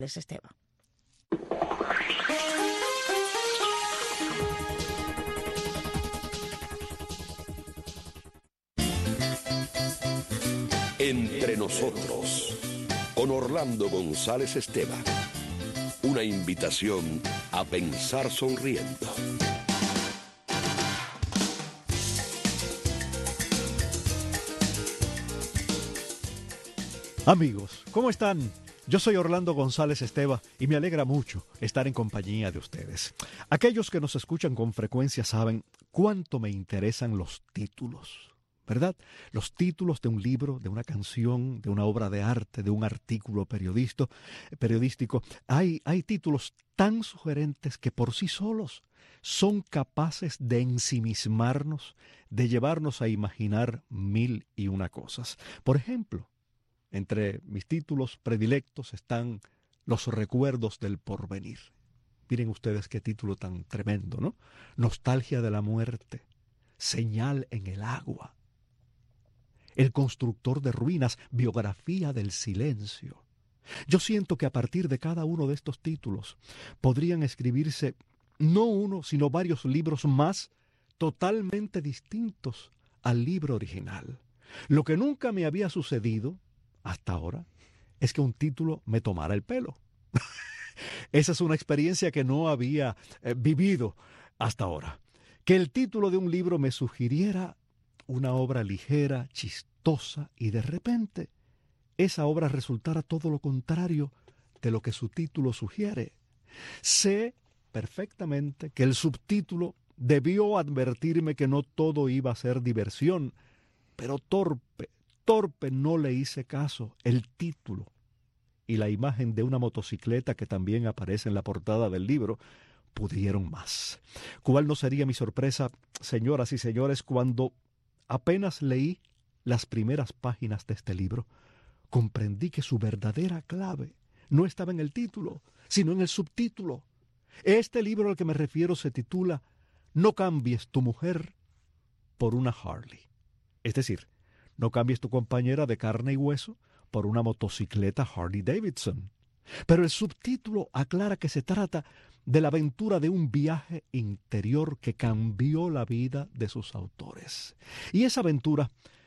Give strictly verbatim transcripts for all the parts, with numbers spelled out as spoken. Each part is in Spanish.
Esteban. Entre nosotros, con Orlando González Esteban. Una invitación a pensar sonriendo. Amigos, ¿cómo están? Yo soy Orlando González Esteban y me alegra mucho estar en compañía de ustedes. Aquellos que nos escuchan con frecuencia saben cuánto me interesan los títulos, ¿verdad? Los títulos de un libro, de una canción, de una obra de arte, de un artículo periodístico. periodístico. Hay, hay títulos tan sugerentes que por sí solos son capaces de ensimismarnos, de llevarnos a imaginar mil y una cosas. Por ejemplo, entre mis títulos predilectos están Los recuerdos del porvenir. Miren ustedes qué título tan tremendo, ¿no? Nostalgia de la muerte, Señal en el agua, El constructor de ruinas, Biografía del silencio. Yo siento que a partir de cada uno de estos títulos podrían escribirse no uno, sino varios libros más totalmente distintos al libro original. Lo que nunca me había sucedido hasta ahora es que un título me tomara el pelo. Esa es una experiencia que no había eh, vivido hasta ahora. Que el título de un libro me sugiriera una obra ligera, chistosa, y de repente esa obra resultara todo lo contrario de lo que su título sugiere. Sé perfectamente que el subtítulo debió advertirme que no todo iba a ser diversión, pero torpe, torpe no le hice caso. El título y la imagen de una motocicleta que también aparece en la portada del libro pudieron más. ¿Cuál no sería mi sorpresa, señoras y señores, cuando apenas leí las primeras páginas de este libro? Comprendí que su verdadera clave no estaba en el título, sino en el subtítulo. Este libro al que me refiero se titula No cambies tu mujer por una Harley. Es decir, no cambies tu compañera de carne y hueso por una motocicleta Harley Davidson. Pero el subtítulo aclara que se trata de la aventura de un viaje interior que cambió la vida de sus autores. Y esa aventura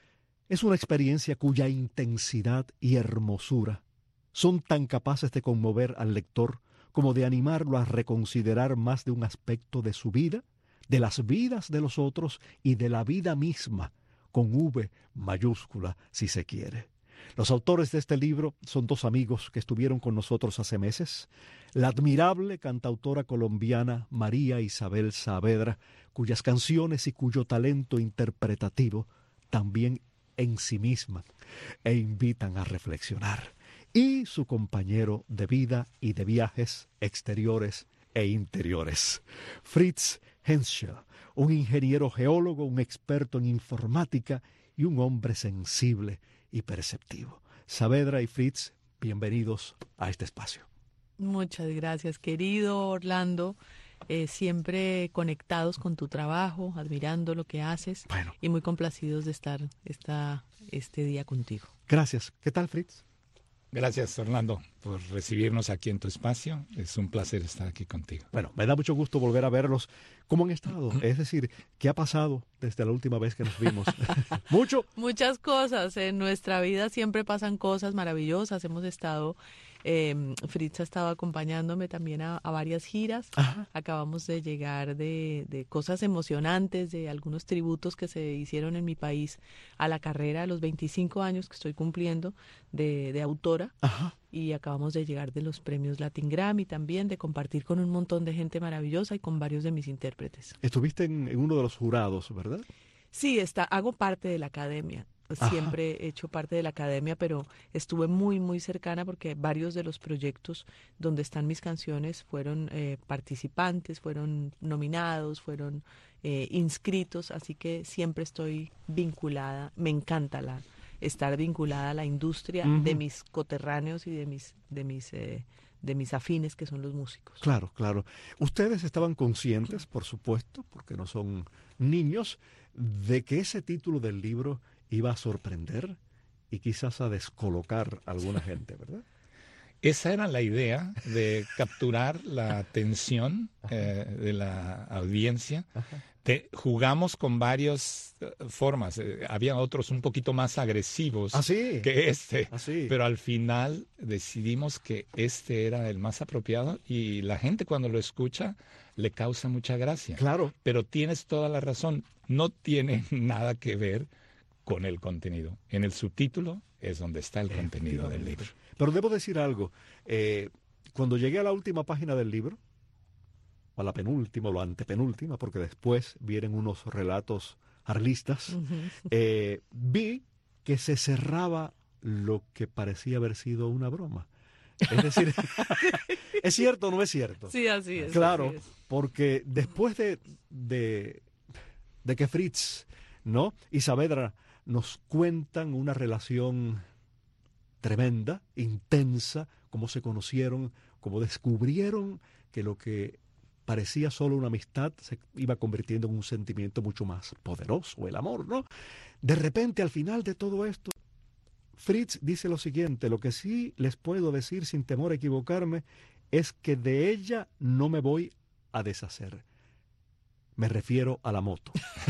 es una experiencia cuya intensidad y hermosura son tan capaces de conmover al lector como de animarlo a reconsiderar más de un aspecto de su vida, de las vidas de los otros y de la vida misma, con V mayúscula si se quiere. Los autores de este libro son dos amigos que estuvieron con nosotros hace meses. La admirable cantautora colombiana María Isabel Saavedra, cuyas canciones y cuyo talento interpretativo también ensimisman e invitan a reflexionar. Y su compañero de vida y de viajes exteriores e interiores, Fritz Henschel, un ingeniero geólogo, un experto en informática y un hombre sensible y perceptivo. Saavedra y Fritz, bienvenidos a este espacio. Muchas gracias, querido Orlando. Eh, siempre conectados con tu trabajo, admirando lo que haces, bueno, y muy complacidos de estar esta, este día contigo. Gracias. ¿Qué tal, Fritz? Gracias, Orlando, por recibirnos aquí en tu espacio. Es un placer estar aquí contigo. Bueno, me da mucho gusto volver a verlos. ¿Cómo han estado? Es decir, ¿qué ha pasado desde la última vez que nos vimos? Mucho. Muchas cosas. En nuestra vida siempre pasan cosas maravillosas. Hemos estado, eh, Fritz ha estado acompañándome también a, a varias giras. Ajá. Acabamos de llegar de, de cosas emocionantes, de algunos tributos que se hicieron en mi país a la carrera, a los veinticinco años que estoy cumpliendo de, de autora. Ajá. Y acabamos de llegar de los premios Latin Grammy también, de compartir con un montón de gente maravillosa y con varios de mis intérpretes. Estuviste en, en uno de los jurados, ¿verdad? Sí, está, hago parte de la academia. Siempre Ajá. he hecho parte de la academia, pero estuve muy, muy cercana porque varios de los proyectos donde están mis canciones fueron eh, participantes, fueron nominados, fueron eh, inscritos, así que siempre estoy vinculada. Me encanta la estar vinculada a la industria uh-huh. de mis coterráneos y de mis de mis eh, de mis afines, que son los músicos. Claro, claro. Ustedes estaban conscientes, por supuesto, porque no son niños, de que ese título del libro iba a sorprender y quizás a descolocar a alguna gente, ¿verdad? esa era la idea, de capturar la atención eh, de la audiencia. Te, jugamos con varias uh, formas. Eh, había otros un poquito más agresivos ¿Ah, sí? que este, ¿Ah, sí? pero al final decidimos que este era el más apropiado y la gente cuando lo escucha le causa mucha gracia. Claro. Pero tienes toda la razón, no tiene nada que ver con el contenido. En el subtítulo es donde está el contenido del libro. Pero debo decir algo. Eh, cuando llegué a la última página del libro, a la penúltima o la antepenúltima, porque después vienen unos relatos harlistas, uh-huh. eh, vi que se cerraba lo que parecía haber sido una broma. Es decir, ¿es cierto o no es cierto? Sí, así es. Claro, así es. Porque después de, de, de que Fritz, ¿no?, y Saavedra nos cuentan una relación tremenda, intensa, cómo se conocieron, cómo descubrieron que lo que parecía solo una amistad se iba convirtiendo en un sentimiento mucho más poderoso, el amor, ¿no? De repente, al final de todo esto, Fritz dice lo siguiente: lo que sí les puedo decir sin temor a equivocarme es que de ella no me voy a deshacer. Me refiero a la moto.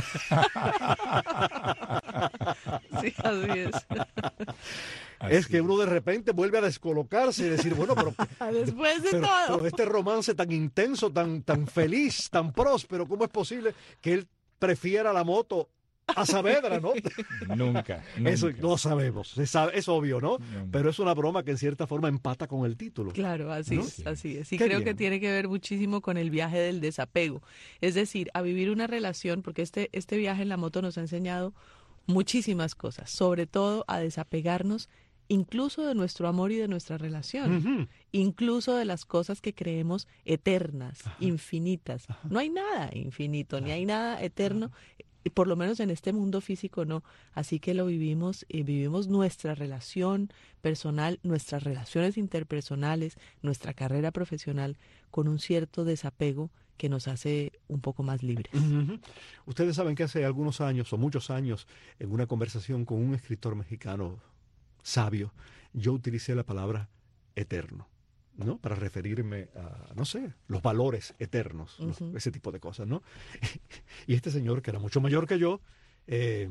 Sí, así es. Así es que uno de repente vuelve a descolocarse y decir, bueno, pero después de pero, todo. Pero este romance tan intenso, tan, tan feliz, tan próspero, ¿cómo es posible que él prefiera la moto a Saavedra, no? Nunca, nunca. Eso no sabemos, es, es obvio, ¿no? Nunca. Pero es una broma que en cierta forma empata con el título. Claro, así ¿no? es, así es. Y Qué creo bien. que tiene que ver muchísimo con el viaje del desapego. Es decir, a vivir una relación, porque este, este viaje en la moto nos ha enseñado muchísimas cosas, sobre todo a desapegarnos incluso de nuestro amor y de nuestra relación, Uh-huh. incluso de las cosas que creemos eternas, Ajá. infinitas. Ajá. No hay nada infinito, Claro. ni hay nada eterno, y por lo menos en este mundo físico no. Así que lo vivimos, y vivimos nuestra relación personal, nuestras relaciones interpersonales, nuestra carrera profesional con un cierto desapego que nos hace un poco más libres. Uh-huh. Ustedes saben que hace algunos años, o muchos años, en una conversación con un escritor mexicano sabio, yo utilicé la palabra eterno, ¿no? Para referirme a, no sé, los valores eternos, ¿no? Uh-huh. Ese tipo de cosas, ¿no? Y este señor, que era mucho mayor que yo, eh,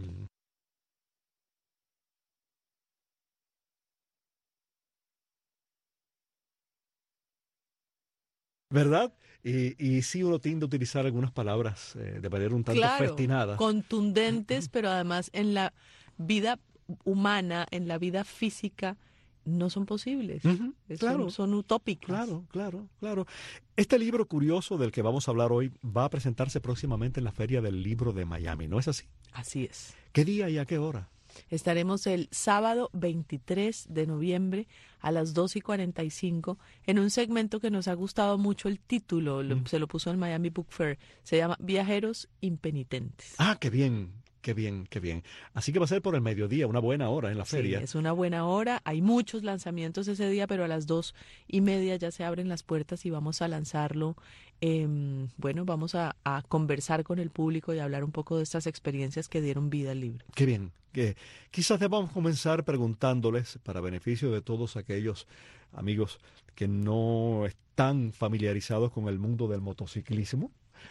¿verdad? Y, y sí uno tiende a utilizar algunas palabras eh, de manera un tanto Claro, festinada. contundentes, pero además en la vida humana, en la vida física, no son posibles. Uh-huh, son, claro. son utópicas. Claro, claro, claro. Este libro curioso del que vamos a hablar hoy va a presentarse próximamente en la Feria del Libro de Miami, ¿no es así? Así es. ¿Qué día y a qué hora? Estaremos el sábado veintitrés de noviembre a las dos y cuarenta y cinco en un segmento que nos ha gustado mucho el título, lo, Mm. se lo puso el Miami Book Fair, se llama Viajeros Impenitentes. Ah, qué bien, qué bien, qué bien. Así que va a ser por el mediodía, una buena hora en la Sí, feria. es una buena hora, hay muchos lanzamientos ese día, pero a las dos y media ya se abren las puertas y vamos a lanzarlo. Eh, bueno, vamos a, a conversar con el público y hablar un poco de estas experiencias que dieron vida al libro. Qué bien. Que quizás debamos comenzar preguntándoles, para beneficio de todos aquellos amigos que no están familiarizados con el mundo del motociclismo,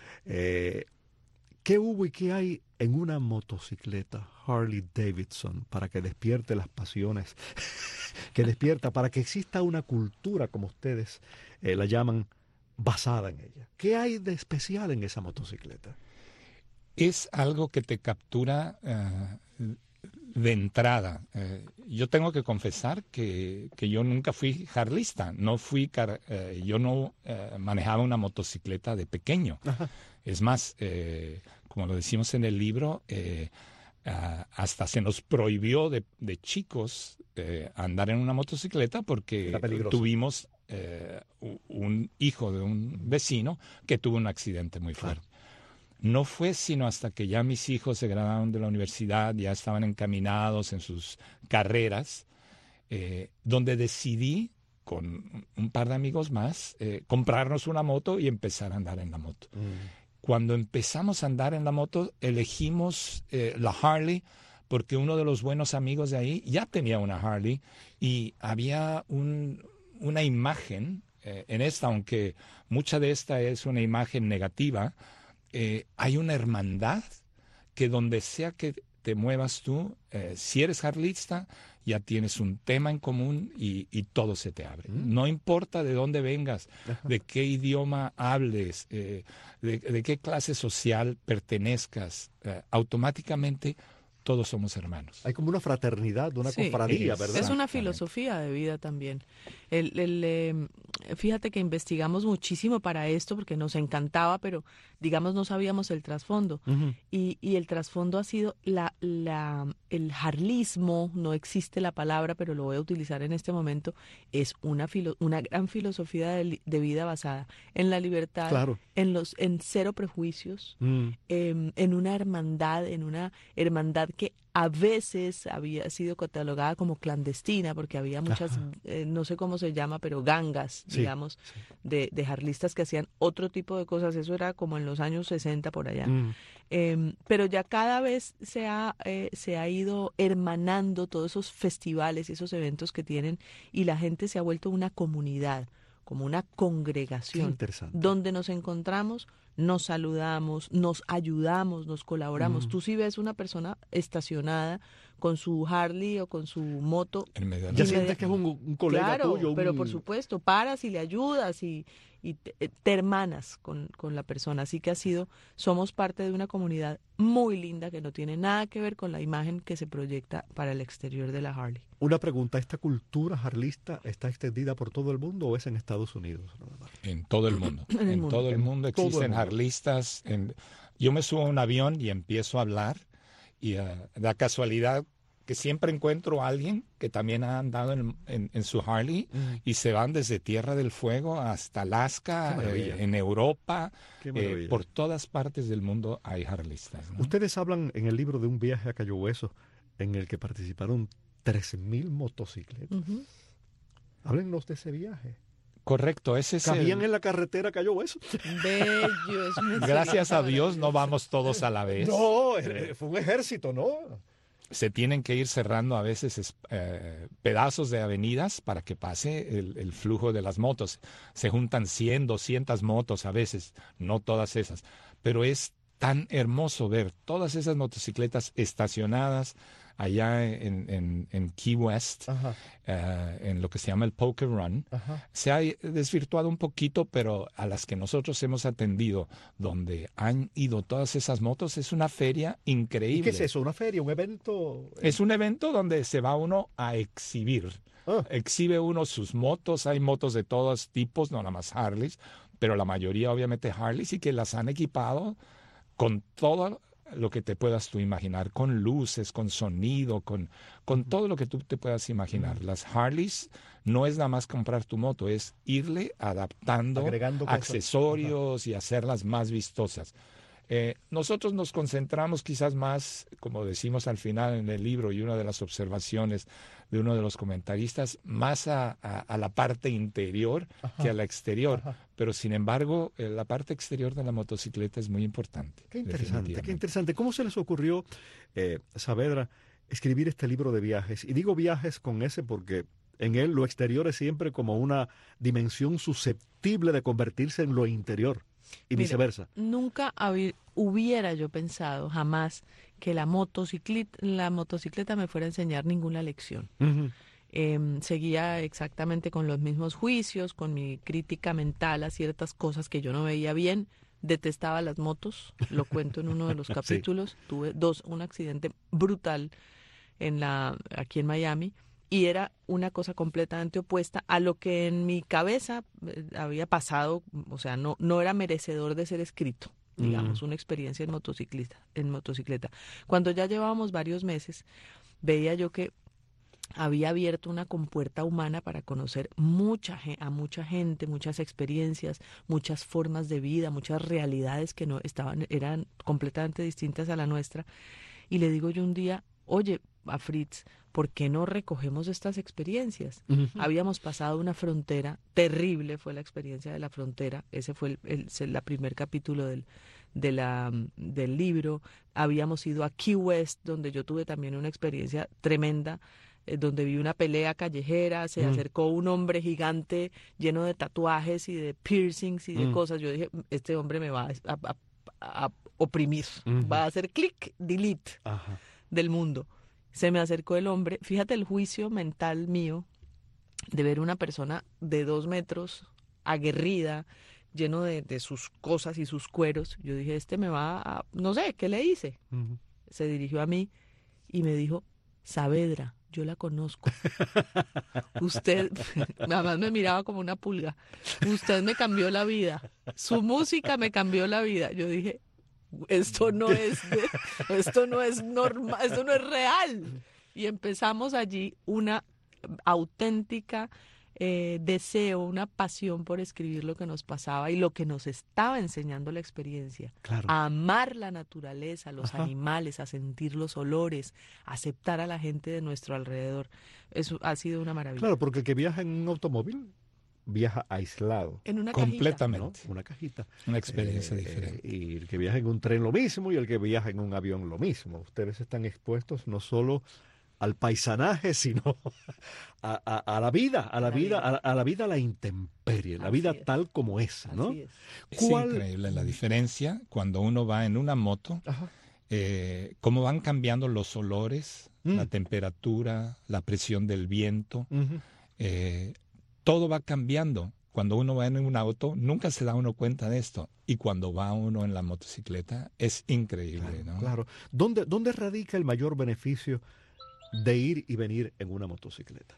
eh, ¿qué hubo y qué hay en una motocicleta Harley Davidson para que despierte las pasiones que despierta, para que exista una cultura, como ustedes eh, la llaman, basada en ella? ¿Qué hay de especial en esa motocicleta? Es algo que te captura uh, de entrada. Uh, yo tengo que confesar que, que yo nunca fui harlista, no fui car uh, yo no uh, manejaba una motocicleta de pequeño. Ajá. Es más, eh, como lo decimos en el libro, eh, uh, hasta se nos prohibió de, de chicos eh, andar en una motocicleta porque tuvimos eh, un hijo de un vecino que tuvo un accidente muy fuerte. Claro. No fue sino hasta que ya mis hijos se graduaron de la universidad, ya estaban encaminados en sus carreras, eh, donde decidí, con un par de amigos más, eh, comprarnos una moto y empezar a andar en la moto. Mm. Cuando empezamos a andar en la moto, elegimos eh, la Harley porque uno de los buenos amigos de ahí ya tenía una Harley y había un, una imagen, eh, en esta, aunque mucha de esta es una imagen negativa, eh, hay una hermandad que donde sea que te muevas tú, eh, si eres harlista, ya tienes un tema en común y, y todo se te abre. Mm. No importa de dónde vengas, Ajá. de qué idioma hables, eh, de, de qué clase social pertenezcas, eh, automáticamente todos somos hermanos. Hay como una fraternidad, una sí, cofradía, ¿verdad? Es una filosofía de vida también. El, el, eh, fíjate que investigamos muchísimo para esto porque nos encantaba, pero digamos no sabíamos el trasfondo. Uh-huh. Y, y el trasfondo ha sido la, la, el harlismo, no existe la palabra, pero lo voy a utilizar en este momento, es una, filo, una gran filosofía de, de vida basada en la libertad, claro. en, los, en cero prejuicios, uh-huh. eh, en una hermandad, en una hermandad que a veces había sido catalogada como clandestina porque había muchas, eh, no sé cómo se llama, pero gangas, sí, digamos, sí. De, de harlistas que hacían otro tipo de cosas. Eso era como en los años sesenta por allá. Mm. Eh, pero ya cada vez se ha, eh, se ha ido hermanando todos esos festivales y esos eventos que tienen y la gente se ha vuelto una comunidad, como una congregación donde nos encontramos, nos saludamos, nos ayudamos, nos colaboramos. Mm. Tú si ves una persona estacionada con su Harley o con su moto, ya sientes que es un, un colega claro, tuyo. Un... pero por supuesto, paras y le ayudas y, y te, te hermanas con, con la persona. Así que ha sido, somos parte de una comunidad muy linda que no tiene nada que ver con la imagen que se proyecta para el exterior de la Harley. Una pregunta, ¿esta cultura harlista está extendida por todo el mundo o es en Estados Unidos? En todo el mundo. en, el en mundo. todo el mundo existen el mundo. harlistas. En... Yo me subo a un avión y empiezo a hablar y uh, da casualidad que siempre encuentro a alguien que también ha andado en, en, en su Harley mm. y se van desde Tierra del Fuego hasta Alaska, eh, en Europa, eh, por todas partes del mundo hay harlistas, ¿no? Ustedes hablan en el libro de un viaje a Cayo Hueso en el que participaron tres mil motocicletas. Uh-huh. Háblennos de ese viaje. Correcto, ese es ¿Cabían el... en la carretera Cayo Hueso? Bellos. Gracias a Dios no vamos todos a la vez. No, fue un ejército, ¿no? Se tienen que ir cerrando a veces eh, pedazos de avenidas para que pase el, el flujo de las motos. Se juntan cien, doscientas motos a veces, no todas esas. Pero es tan hermoso ver todas esas motocicletas estacionadas allá en, en, en Key West, uh, en lo que se llama el Poker Run. Uh-huh. Se ha desvirtuado un poquito, pero a las que nosotros hemos atendido, donde han ido todas esas motos, es una feria increíble. ¿Y qué es eso? ¿Una feria? ¿Un evento? Es un evento donde se va uno a exhibir. Uh. Exhibe uno sus motos, hay motos de todos tipos, no nada más Harleys, pero la mayoría obviamente Harleys y que las han equipado con todo lo que te puedas tú imaginar, con luces, con sonido, con, con todo lo que tú te puedas imaginar. Las Harleys no es nada más comprar tu moto, es irle adaptando agregando accesorios y hacerlas más vistosas. Eh, nosotros nos concentramos quizás más, como decimos al final en el libro y una de las observaciones de uno de los comentaristas, más a, a, a la parte interior ajá, que a la exterior. Ajá. Pero sin embargo, eh, la parte exterior de la motocicleta es muy importante. Qué interesante, qué interesante. ¿Cómo se les ocurrió, eh, Saavedra, escribir este libro de viajes? Y digo viajes con ese porque en él lo exterior es siempre como una dimensión susceptible de convertirse en lo interior. Y Mira, viceversa. Nunca hab- hubiera yo pensado jamás que la motocicleta, la motocicleta me fuera a enseñar ninguna lección. Uh-huh. Eh, seguía exactamente con los mismos juicios, con mi crítica mental a ciertas cosas que yo no veía bien. Detestaba las motos, lo cuento en uno de los capítulos. Sí. Tuve dos, un accidente brutal en la, aquí en Miami. Y era una cosa completamente opuesta a lo que en mi cabeza eh, había pasado, o sea, no, no era merecedor de ser escrito, digamos, mm. una experiencia en motocicleta, en motocicleta. Cuando ya llevábamos varios meses, veía yo que había abierto una compuerta humana para conocer mucha, a mucha gente, muchas experiencias, muchas formas de vida, muchas realidades que no estaban, eran completamente distintas a la nuestra. Y le digo yo un día, oye, a Fritz, ¿por qué no recogemos estas experiencias? Uh-huh. Habíamos pasado una frontera, terrible fue la experiencia de la frontera, ese fue el, el, el, el primer capítulo del, de la, del libro. Habíamos ido a Key West, donde yo tuve también una experiencia tremenda, eh, donde vi una pelea callejera, se mm. acercó un hombre gigante lleno de tatuajes y de piercings y de mm. cosas. Yo dije, este hombre me va a, a, a oprimir, uh-huh. va a hacer clic, delete Ajá. del mundo. Se me acercó el hombre, fíjate el juicio mental mío de ver una persona de dos metros, aguerrida, lleno de, de sus cosas y sus cueros. Yo dije, este me va a, no sé, ¿qué le hice? Uh-huh. Se dirigió a mí y me dijo, Saavedra, yo la conozco. Usted, nada más me miraba como una pulga. Usted me cambió la vida. Su música me cambió la vida. Yo dije, esto no es, de, esto no es normal, esto no es real. Y empezamos allí una auténtica eh, deseo, una pasión por escribir lo que nos pasaba y lo que nos estaba enseñando la experiencia. Claro. A amar la naturaleza, los Ajá. animales, a sentir los olores, a aceptar a la gente de nuestro alrededor. Eso ha sido una maravilla. Claro, porque el que viaja en un automóvil viaja aislado. En una completamente. Cajita, ¿no? Una cajita. Una experiencia eh, diferente. Y el que viaja en un tren lo mismo y el que viaja en un avión lo mismo. Ustedes están expuestos no solo al paisanaje, sino a, a, a la vida, a la, la vida, vida. A, a la vida, a la intemperie, la Así vida es. Tal como es, ¿no? Así es. Es increíble la diferencia cuando uno va en una moto, eh, cómo van cambiando los olores, mm. la temperatura, la presión del viento, uh-huh. eh, todo va cambiando. Cuando uno va en un auto, nunca se da uno cuenta de esto. Y cuando va uno en la motocicleta, es increíble, claro, ¿no? Claro. ¿Dónde, ¿Dónde radica el mayor beneficio de ir y venir en una motocicleta?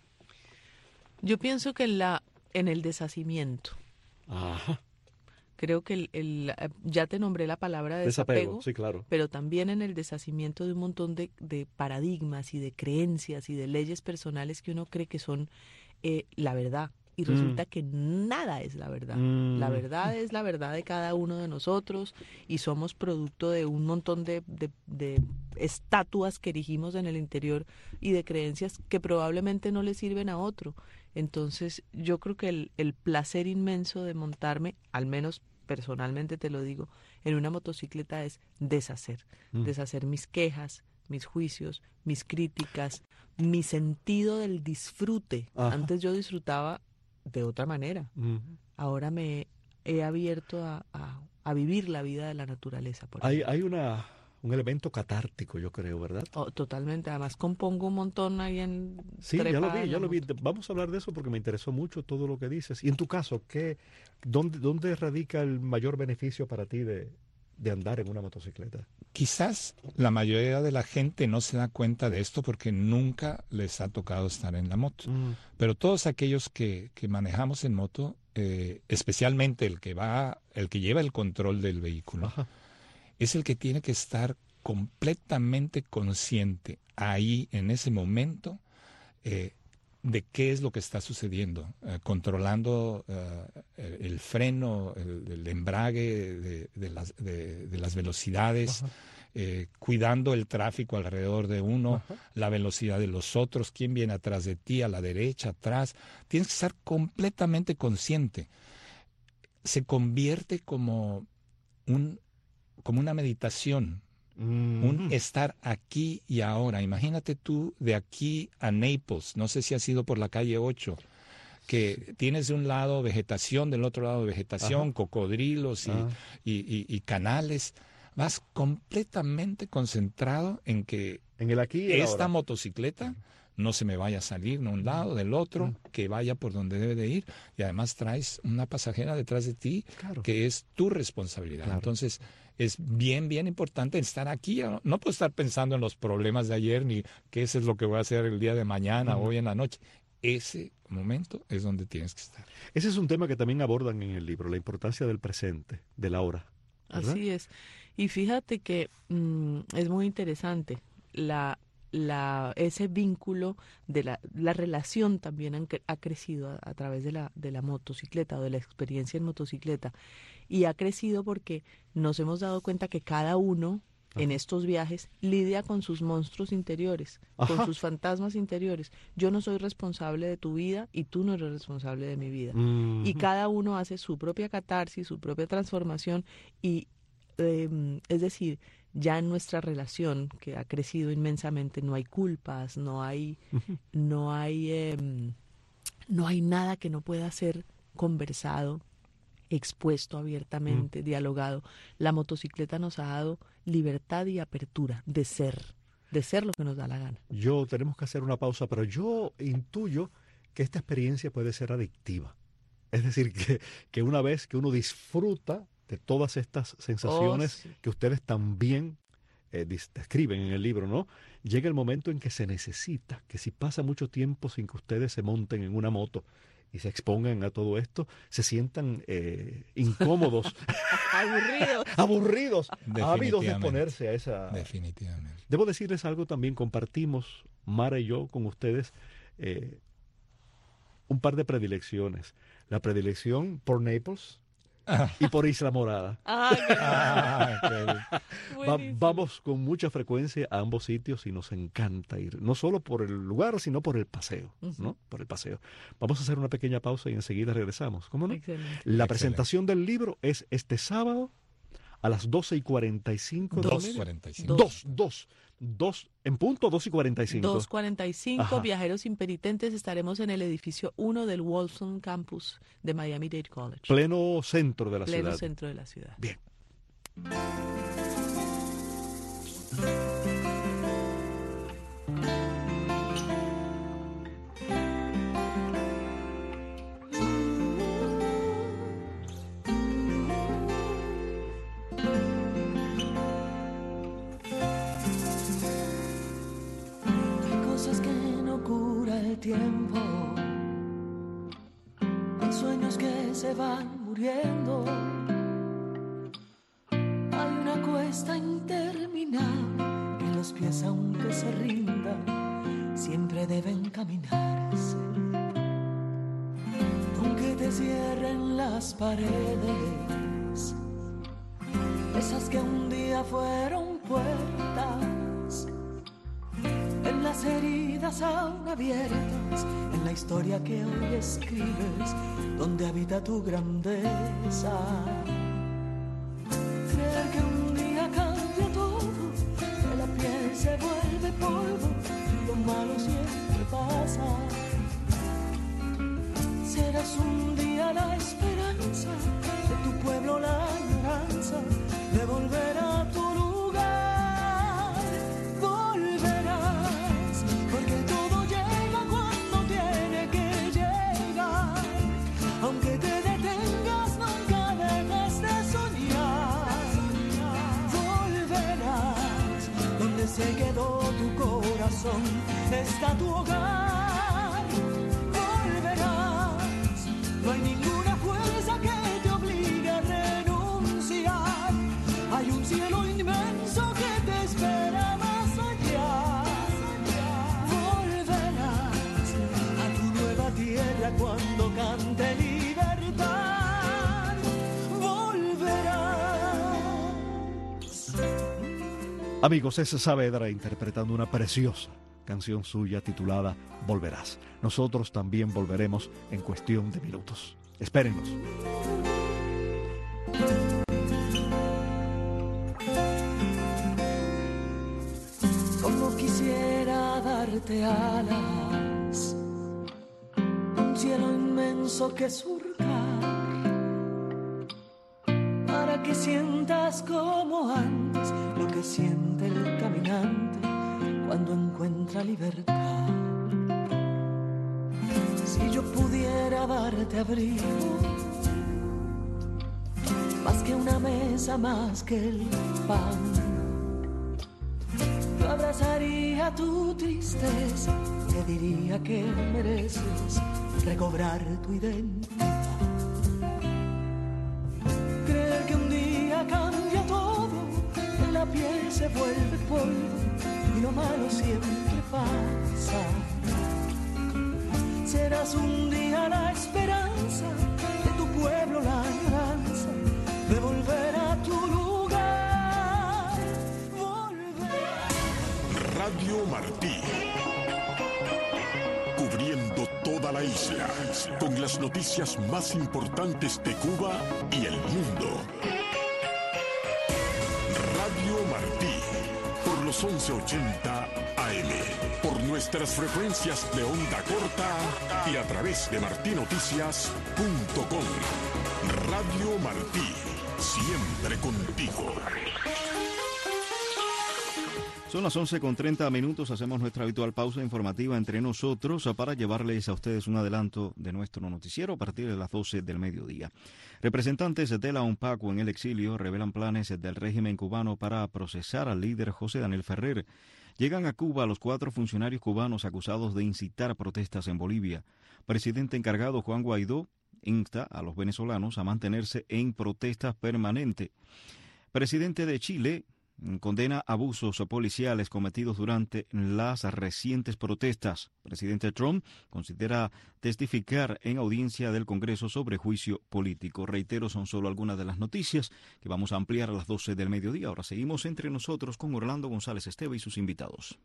Yo pienso que en, la, en el deshacimiento. Ajá. Creo que el, el, ya te nombré la palabra desapego, desapego sí, claro. pero también en el deshacimiento de un montón de, de paradigmas y de creencias y de leyes personales que uno cree que son eh, la verdad. Y resulta mm. que nada es la verdad. Mm. La verdad es la verdad de cada uno de nosotros y somos producto de un montón de, de, de estatuas que erigimos en el interior y de creencias que probablemente no le sirven a otro. Entonces yo creo que el, el placer inmenso de montarme, al menos personalmente te lo digo, en una motocicleta es deshacer. Mm. Deshacer mis quejas, mis juicios, mis críticas, mi sentido del disfrute. Ajá. Antes yo disfrutaba de otra manera. Uh-huh. Ahora me he abierto a, a, a vivir la vida de la naturaleza. Por hay hay una, un elemento catártico, yo creo, ¿verdad? Oh, totalmente. Además compongo un montón ahí en... Sí, ya lo vi, ya lo vi. Vamos a hablar de eso porque me interesó mucho todo lo que dices. Y en tu caso, ¿qué, dónde, ¿dónde radica el mayor beneficio para ti de, de andar en una motocicleta? Quizás la mayoría de la gente no se da cuenta de esto porque nunca les ha tocado estar en la moto. Mm. Pero todos aquellos que, que manejamos en moto, eh, especialmente el que va, el que lleva el control del vehículo, Ajá. es el que tiene que estar completamente consciente ahí en ese momento eh, de qué es lo que está sucediendo, eh, controlando eh, el, el freno, el, el embrague de, de, las, de, de las velocidades, eh, cuidando el tráfico alrededor de uno, Ajá. la velocidad de los otros, quién viene atrás de ti, a la derecha, atrás. Tienes que estar completamente consciente. Se convierte como, un, como una meditación. Mm. Un estar aquí y ahora. Imagínate tú de aquí a Naples, no sé si has ido por la calle ocho, que tienes de un lado vegetación, del otro lado vegetación, Ajá. cocodrilos y, y, y, y canales. Vas completamente concentrado en que en el aquí y el esta ahora. Motocicleta no se me vaya a salir de un lado, del otro, mm. que vaya por donde debe de ir. Y además traes una pasajera detrás de ti, claro. que es tu responsabilidad. Claro. Entonces, es bien, bien importante estar aquí. No puedo estar pensando en los problemas de ayer, ni que eso es lo que voy a hacer el día de mañana, uh-huh. hoy en la noche. Ese momento es donde tienes que estar. Ese es un tema que también abordan en el libro, la importancia del presente, de la hora, ¿verdad? Así es. Y fíjate que mmm, es muy interesante la... La, ese vínculo de la, la relación también han, ha crecido a, a través de la, de la motocicleta o de la experiencia en motocicleta, y ha crecido porque nos hemos dado cuenta que cada uno Ajá. en estos viajes lidia con sus monstruos interiores, Ajá. con sus fantasmas interiores. Yo no soy responsable de tu vida y tú no eres responsable de mi vida. Mm. Y cada uno hace su propia catarsis, su propia transformación y eh, es decir, ya en nuestra relación, que ha crecido inmensamente, no hay culpas, no hay, uh-huh. no hay, eh, no hay nada que no pueda ser conversado, expuesto abiertamente, uh-huh. dialogado. La motocicleta nos ha dado libertad y apertura de ser, de ser lo que nos da la gana. Yo, tenemos que hacer una pausa, pero yo intuyo que esta experiencia puede ser adictiva. Es decir, que, que una vez que uno disfruta de todas estas sensaciones oh, sí. que ustedes también eh, describen en el libro, ¿no? Llega el momento en que se necesita, que si pasa mucho tiempo sin que ustedes se monten en una moto y se expongan a todo esto, se sientan eh, incómodos, aburridos, aburridos, ávidos de exponerse a esa... Definitivamente. Debo decirles algo también, compartimos, Mara y yo, con ustedes, eh, un par de predilecciones. La predilección por Naples y por Isla Morada. Ah, Va, vamos con mucha frecuencia a ambos sitios y nos encanta ir, no solo por el lugar, sino por el paseo, uh-huh. ¿no? Por el paseo. Vamos a hacer una pequeña pausa y enseguida regresamos. ¿Cómo no? Excelente. La Excelente. presentación del libro es este sábado a las doce y cuarenta y cinco. dos cuarenta y cinco. Dos, dos. Dos, en punto, dos y cuarenta y cinco. dos cuarenta y cinco, Viajeros Impenitentes, estaremos en el edificio uno del Walton Campus de Miami-Dade College. Pleno centro de la Pleno ciudad. Pleno centro de la ciudad. Bien. Tiempo, hay sueños que se van muriendo, hay una cuesta interminable que los pies aunque se rindan siempre deben caminarse, aunque te cierren las paredes, esas que un día fueron puertas, en las heridas aún abiertas, en la historia que hoy escribes, donde habita tu grandeza. Creer que un día cambia todo, que la piel se vuelve polvo, lo malo siempre pasa. Serás un día la esperanza de tu pueblo, la añoranza de volver a tu lugar. Se quedó tu corazón, está tu hogar, volverás, no hay ninguna fuerza que te obligue a renunciar, hay un cielo inmenso que te espera más allá, volverás a tu nueva tierra cuando cante libertad, volverás. Amigos, es Saavedra interpretando una preciosa canción suya titulada Volverás. Nosotros también volveremos en cuestión de minutos. Espérennos. Como quisiera darte alas, un cielo inmenso que surcar, para que sientas como antes lo que siente el caminante cuando encuentra libertad. Si yo pudiera darte abrigo, más que una mesa, más que el pan, yo abrazaría tu tristeza, te diría que mereces recobrar tu identidad. Creer que un día cambia todo, que la piel se vuelve polvo y lo malo siempre pasa. Serás un día la esperanza de tu pueblo, la añoranza de volver a tu lugar. Volver. Radio Martí, cubriendo toda la isla con las noticias más importantes de Cuba y el mundo. Radio Martí. los once ochenta A M, por nuestras frecuencias de onda corta y a través de martí noticias punto com. Radio Martí, siempre contigo. Son las once con treinta minutos, hacemos nuestra habitual pausa informativa entre nosotros para llevarles a ustedes un adelanto de nuestro noticiero a partir de las doce del mediodía. Representantes de la UNPACO en el exilio revelan planes del régimen cubano para procesar al líder José Daniel Ferrer. Llegan a Cuba los cuatro funcionarios cubanos acusados de incitar protestas en Bolivia. Presidente encargado Juan Guaidó insta a los venezolanos a mantenerse en protesta permanente. Presidente de Chile condena abusos policiales cometidos durante las recientes protestas. Presidente Trump considera testificar en audiencia del Congreso sobre juicio político. Reitero, son solo algunas de las noticias que vamos a ampliar a las doce del mediodía. Ahora seguimos entre nosotros con Orlando González Esteva y sus invitados.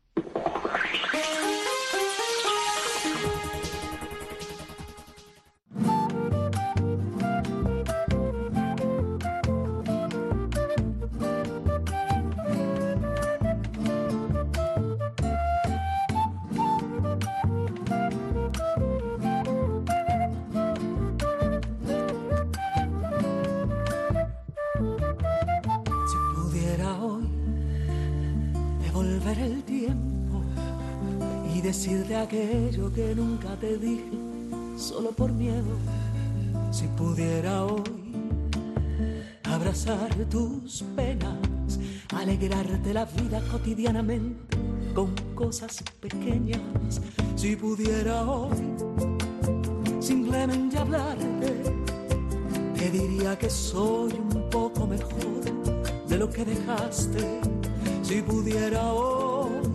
Decirte aquello que nunca te dije, solo por miedo. Si pudiera hoy abrazar tus penas, alegrarte la vida cotidianamente con cosas pequeñas. Si pudiera hoy simplemente hablarte, te diría que soy un poco mejor de lo que dejaste. Si pudiera hoy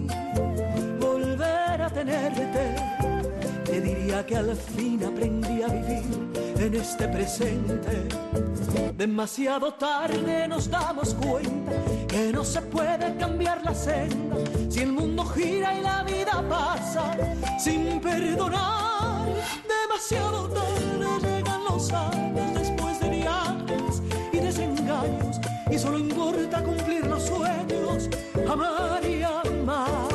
tenerte, te diría que al fin aprendí a vivir en este presente. Demasiado tarde nos damos cuenta que no se puede cambiar la senda si el mundo gira y la vida pasa sin perdonar. Demasiado tarde llegan los años después de viajes y desengaños, y solo importa cumplir los sueños, amar y amar.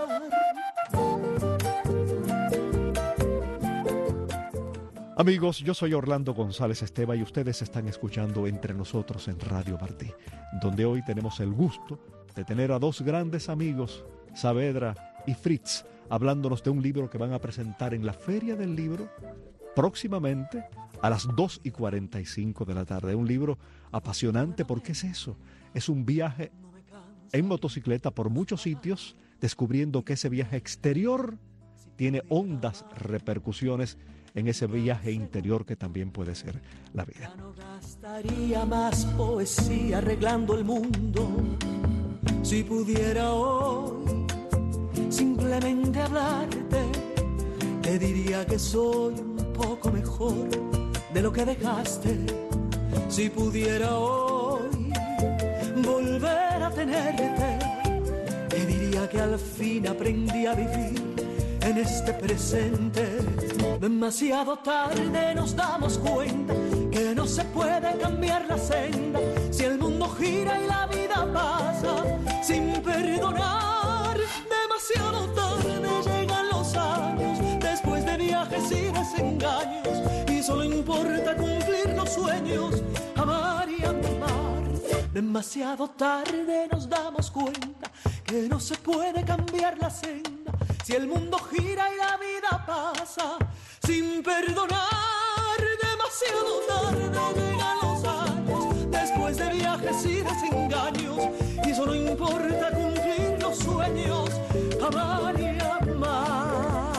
Amigos, yo soy Orlando González Esteva y ustedes están escuchando Entre Nosotros en Radio Martí, donde hoy tenemos el gusto de tener a dos grandes amigos, Saavedra y Fritz, hablándonos de un libro que van a presentar en la Feria del Libro próximamente a las dos y cuarenta y cinco de la tarde. Un libro apasionante, porque es eso, es un viaje en motocicleta por muchos sitios, descubriendo que ese viaje exterior tiene hondas repercusiones en ese viaje interior que también puede ser la vida. Ya no gastaría más poesía arreglando el mundo. Si pudiera hoy simplemente hablarte, te diría que soy un poco mejor de lo que dejaste. Si pudiera hoy volver a tenerte, te diría que al fin aprendí a vivir en este presente. Demasiado tarde nos damos cuenta que no se puede cambiar la senda si el mundo gira y la vida pasa sin perdonar. Demasiado tarde llegan los años después de viajes y desengaños, y solo importa cumplir los sueños, amar y amar. Demasiado tarde nos damos cuenta que no se puede cambiar la senda si el mundo gira y la vida pasa sin perdonar. Demasiado tarde llegan los años después de viajes y desengaños, y solo importa cumplir los sueños, amar y amar,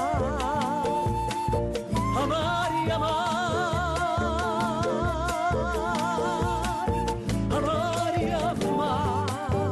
amar y amar, amar y amar.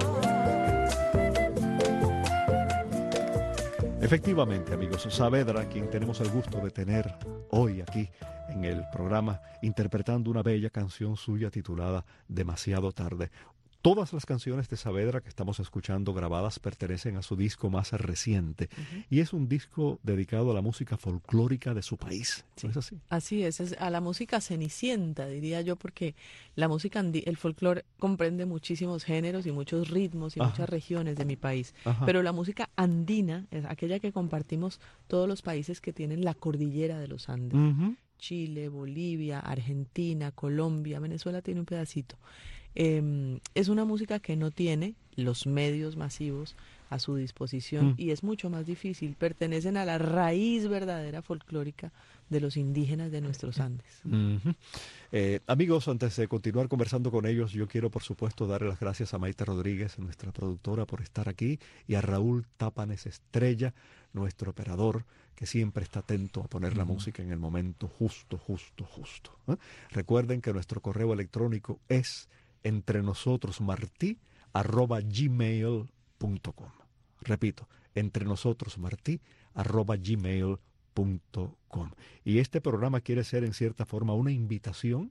Efectivamente, amigos, Saavedra, quien tenemos el gusto de tener hoy aquí en el programa, interpretando una bella canción suya titulada Demasiado Tarde. Todas las canciones de Saavedra que estamos escuchando grabadas pertenecen a su disco más reciente, uh-huh. y es un disco dedicado a la música folclórica de su país. ¿No sí, es así? Así es, es a la música cenicienta, diría yo, porque la música, andi- el folclore comprende muchísimos géneros y muchos ritmos y Ajá. muchas regiones de mi país, Ajá. pero la música andina es aquella que compartimos todos los países que tienen la cordillera de los Andes. Uh-huh. Chile, Bolivia, Argentina, Colombia, Venezuela tiene un pedacito. Eh, es una música que no tiene los medios masivos a su disposición mm. y es mucho más difícil. Pertenecen a la raíz verdadera folclórica de los indígenas de nuestros Andes. Mm-hmm. Eh, amigos, antes de continuar conversando con ellos, yo quiero por supuesto darle las gracias a Maite Rodríguez, nuestra productora, por estar aquí, y a Raúl Tápanes Estrella, nuestro operador, que siempre está atento a poner la mm. música en el momento justo, justo, justo. ¿Eh? Recuerden que nuestro correo electrónico es entrenosotros.martí arroba gmail punto com. Repito, entrenosotros.martí arroba gmail punto com. Y este programa quiere ser en cierta forma una invitación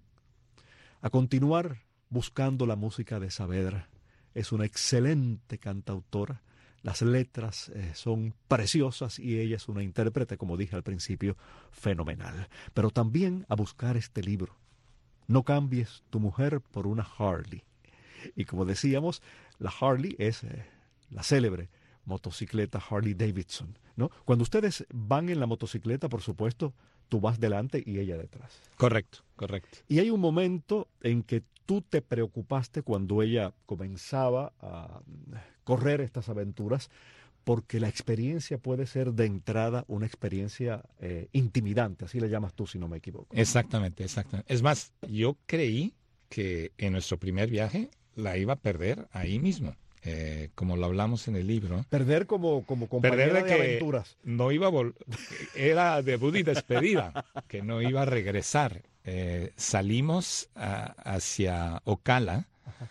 a continuar buscando la música de Saavedra. Es una excelente cantautora, las letras eh, son preciosas y ella es una intérprete, como dije al principio, fenomenal. Pero también a buscar este libro, No cambies tu mujer por una Harley. Y como decíamos, la Harley es eh, la célebre motocicleta Harley Davidson, ¿no? Cuando ustedes van en la motocicleta, por supuesto, tú vas delante y ella detrás. Correcto, correcto. Y hay un momento en que tú te preocupaste cuando ella comenzaba a correr estas aventuras, porque la experiencia puede ser de entrada una experiencia eh, intimidante, así le llamas tú, si no me equivoco. Exactamente, exactamente. Es más, yo creí que en nuestro primer viaje la iba a perder ahí mismo, eh, como lo hablamos en el libro. Perder como, como compañera perder de, de aventuras. No iba a vol- era debut y despedida, que no iba a regresar. Eh, salimos a, hacia Ocala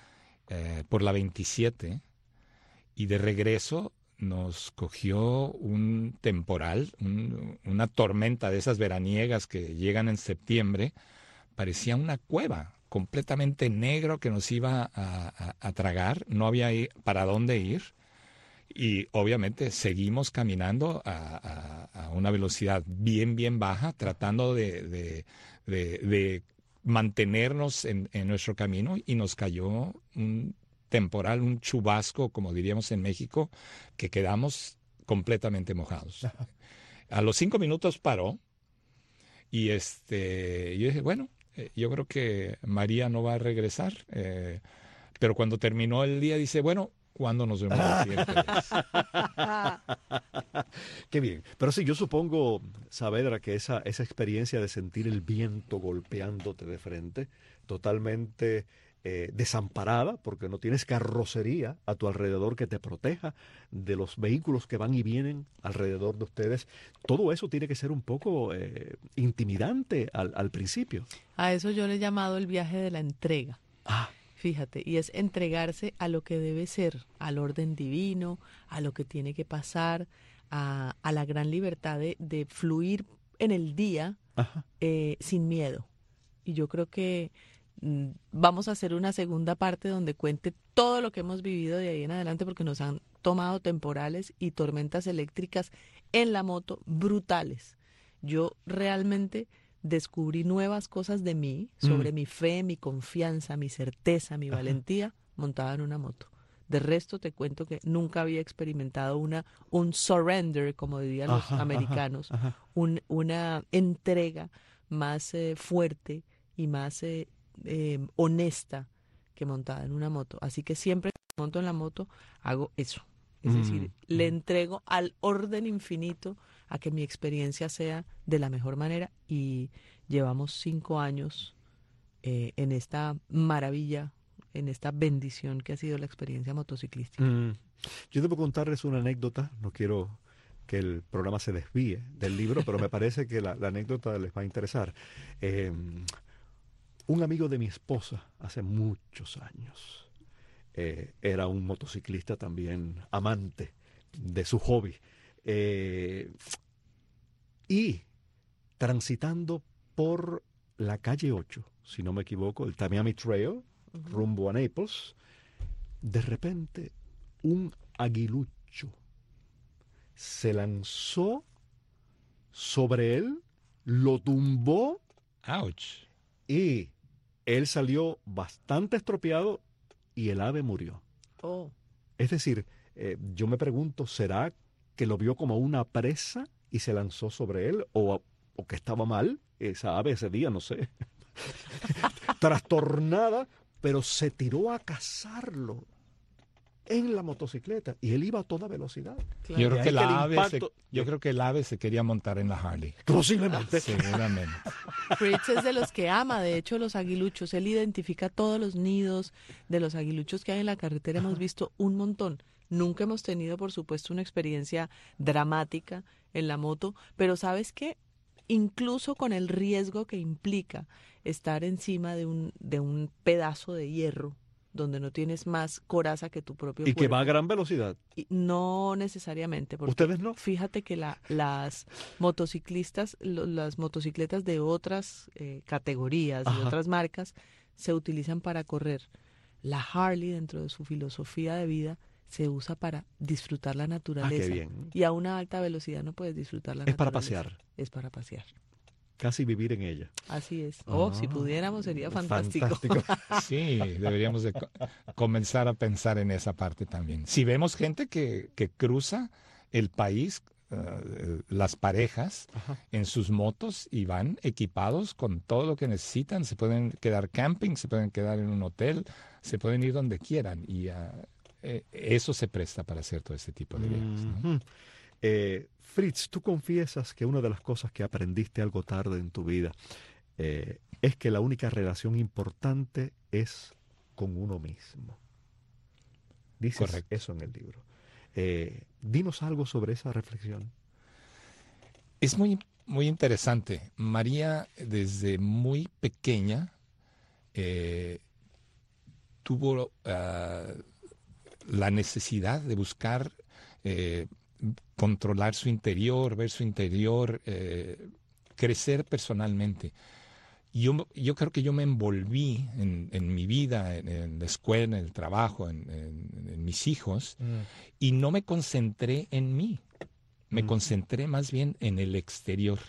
eh, por la veintisiete y de regreso nos cogió un temporal, un, una tormenta de esas veraniegas que llegan en septiembre. Parecía una cueva, completamente negro, que nos iba a, a, a tragar. No había para dónde ir. Y obviamente seguimos caminando a, a, a una velocidad bien, bien baja, tratando de, de, de, de mantenernos en, en nuestro camino, y nos cayó un temporal, un chubasco, como diríamos en México, que quedamos completamente mojados. A los cinco minutos paró y este, yo dije, bueno, eh, yo creo que María no va a regresar, eh, pero cuando terminó el día dice, bueno, ¿cuándo nos vemos la siguiente vez? Qué bien. Pero sí, yo supongo, Saavedra, que esa, esa experiencia de sentir el viento golpeándote de frente, totalmente Eh, desamparada, porque no tienes carrocería a tu alrededor que te proteja de los vehículos que van y vienen alrededor de ustedes. Todo eso tiene que ser un poco eh, intimidante al, al principio. A eso yo le he llamado el viaje de la entrega. Ah. Fíjate, y es entregarse a lo que debe ser, al orden divino, a lo que tiene que pasar, a, a la gran libertad de, de fluir en el día eh, sin miedo. Y yo creo que vamos a hacer una segunda parte donde cuente todo lo que hemos vivido de ahí en adelante, porque nos han tomado temporales y tormentas eléctricas en la moto brutales. Yo realmente descubrí nuevas cosas de mí, sobre mm. mi fe, mi confianza, mi certeza, mi Ajá. valentía, montada en una moto. De resto te cuento que nunca había experimentado una un surrender, como dirían los ajá, americanos, ajá, ajá. Un, una entrega más eh, fuerte y más eh, Eh, honesta que montada en una moto. Así que siempre que monto en la moto hago eso, es mm. decir, le entrego al orden infinito a que mi experiencia sea de la mejor manera, y llevamos cinco años eh, en esta maravilla, en esta bendición que ha sido la experiencia motociclística. Mm. Yo debo contarles una anécdota, no quiero que el programa se desvíe del libro, pero me parece que la, la anécdota les va a interesar. Eh, Un amigo de mi esposa, hace muchos años, eh, era un motociclista también, amante de su hobby. Eh, y transitando por la calle ocho, si no me equivoco, el Tamiami Trail, uh-huh. rumbo a Naples, de repente un aguilucho se lanzó sobre él, lo tumbó. ¡Auch! Y él salió bastante estropeado y el ave murió. Oh. Es decir, eh, yo me pregunto, ¿será que lo vio como una presa y se lanzó sobre él? ¿O, o que estaba mal esa ave ese día? No sé. Trastornada, pero se tiró a cazarlo en la motocicleta y él iba a toda velocidad. Claro. Yo, creo que que la ave impacto... se, yo creo que el ave se quería montar en la Harley. Posiblemente. Seguramente. Fritz es de los que ama, de hecho, los aguiluchos. Él identifica todos los nidos de los aguiluchos que hay en la carretera. Ajá. Hemos visto un montón. Nunca hemos tenido, por supuesto, una experiencia dramática en la moto, pero ¿sabes qué? Incluso con el riesgo que implica estar encima de un, de un pedazo de hierro, donde no tienes más coraza que tu propio y cuerpo. Que va a gran velocidad. Y no necesariamente. Porque ¿ustedes no? Fíjate que la, las motociclistas, lo, las motocicletas de otras eh, categorías, de otras marcas, se utilizan para correr. La Harley, dentro de su filosofía de vida, se usa para disfrutar la naturaleza. Ah, qué bien. Y a una alta velocidad no puedes disfrutar la es naturaleza. Es para pasear. Es para pasear. Casi vivir en ella. Así es. Oh, oh si pudiéramos sería fantástico. fantástico. Sí, deberíamos de co- comenzar a pensar en esa parte también. Si vemos gente que, que cruza el país, uh, las parejas, Ajá. en sus motos y van equipados con todo lo que necesitan, se pueden quedar camping, se pueden quedar en un hotel, se pueden ir donde quieran y uh, eh, eso se presta para hacer todo ese tipo de viajes, ¿no? Mm-hmm. Eh, Fritz, tú confiesas que una de las cosas que aprendiste algo tarde en tu vida eh, es que la única relación importante es con uno mismo. Dices Correcto. Eso en el libro. Eh, dinos algo sobre esa reflexión. Es muy, muy interesante. María, desde muy pequeña, eh, tuvo uh, la necesidad de buscar eh, controlar su interior, ver su interior, eh, crecer personalmente. Yo, yo creo que yo me envolví en, en mi vida, en, en la escuela, en el trabajo, en, en, en mis hijos, mm. y no me concentré en mí. Me mm. concentré más bien en el exterior.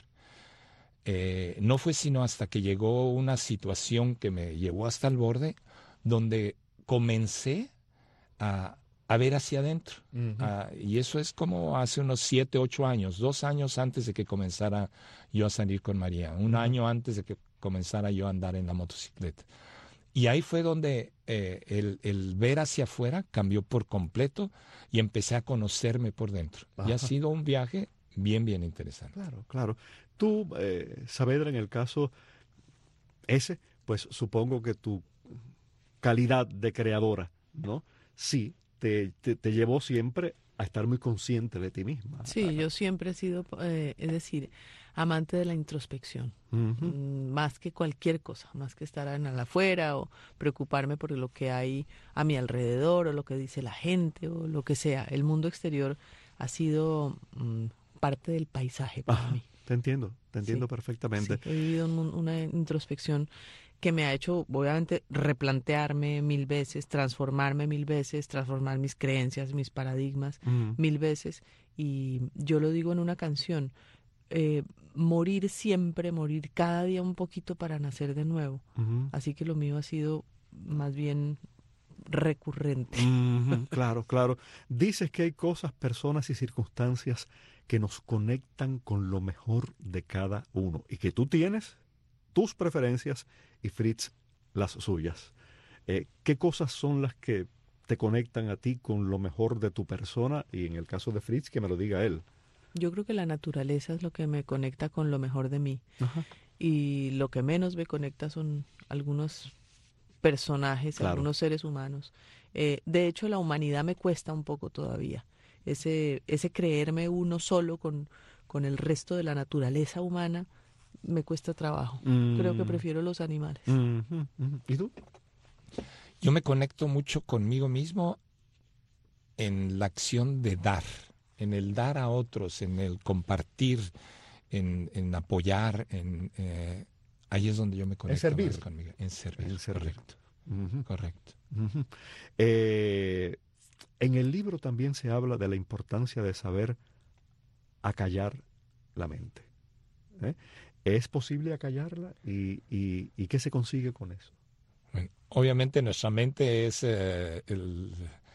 Eh, no fue sino hasta que llegó una situación que me llevó hasta el borde, donde comencé a a ver hacia adentro. Uh-huh. Uh, y eso es como hace unos siete, ocho años, dos años antes de que comenzara yo a salir con María, un uh-huh. año antes de que comenzara yo a andar en la motocicleta. Y ahí fue donde eh, el, el ver hacia afuera cambió por completo y empecé a conocerme por dentro. Ajá. Y ha sido un viaje bien, bien interesante. Claro, claro. Tú, eh, Saavedra, en el caso ese, pues supongo que tu calidad de creadora, ¿no? Sí. Te, te, te llevó siempre a estar muy consciente de ti misma. Sí, yo siempre he sido, eh, es decir, amante de la introspección, uh-huh. más que cualquier cosa, más que estar en la afuera o preocuparme por lo que hay a mi alrededor o lo que dice la gente o lo que sea. El mundo exterior ha sido um, parte del paisaje para Ajá, mí. Te entiendo, te entiendo sí, perfectamente. Sí, he vivido un, una introspección que me ha hecho, obviamente, replantearme mil veces, transformarme mil veces, transformar mis creencias, mis paradigmas uh-huh. mil veces. Y yo lo digo en una canción, eh, morir siempre, morir cada día un poquito para nacer de nuevo. Uh-huh. Así que lo mío ha sido más bien recurrente. Uh-huh. Claro, claro. Dices que hay cosas, personas y circunstancias que nos conectan con lo mejor de cada uno y que tú tienes tus preferencias y Fritz las suyas. Eh, ¿Qué cosas son las que te conectan a ti con lo mejor de tu persona? Y en el caso de Fritz, que me lo diga él. Yo creo que la naturaleza es lo que me conecta con lo mejor de mí. Ajá. Y lo que menos me conecta son algunos personajes, claro. algunos seres humanos. Eh, de hecho, la humanidad me cuesta un poco todavía. Ese, ese creerme uno solo con, con el resto de la naturaleza humana me cuesta trabajo. Mm. Creo que prefiero los animales. Mm-hmm. ¿Y tú? Yo me conecto mucho conmigo mismo en la acción de dar, en el dar a otros, en el compartir, en, en apoyar, en eh, ahí es donde yo me conecto. En servir. Conmigo, en servir. En servir. Correcto. Uh-huh. Correcto. Uh-huh. Eh, en el libro también se habla de la importancia de saber acallar la mente. ¿Eh? ¿Es posible acallarla? ¿Y, y, y qué se consigue con eso? Bueno, obviamente nuestra mente es eh, el,